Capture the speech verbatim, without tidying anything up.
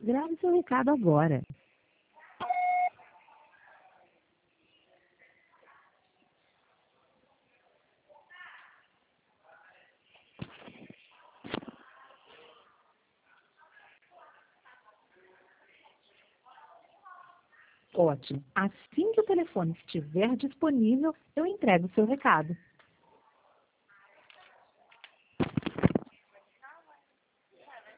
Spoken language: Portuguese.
Grave seu recado agora. Ótimo. Assim que o telefone estiver disponível, eu entrego o seu recado.